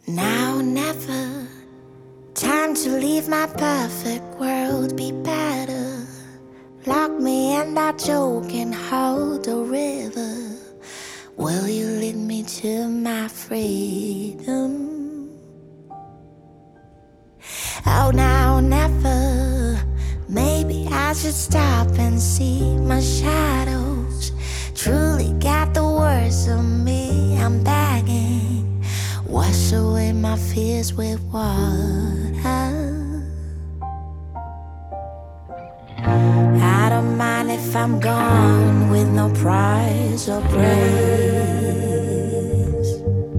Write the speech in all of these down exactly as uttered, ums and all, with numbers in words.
Now, never. Time to leave my perfect world be better. Lock me in that joke and hold the river. Will you lead me to my freedom? Oh, now, never. Maybe I should stop and see my shadows truly got the worst of me. I'm begging, wash away my fears with water. I don't mind if I'm gone with no prize or praise.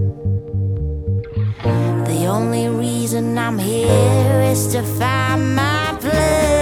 The only reason I'm here is to find my place.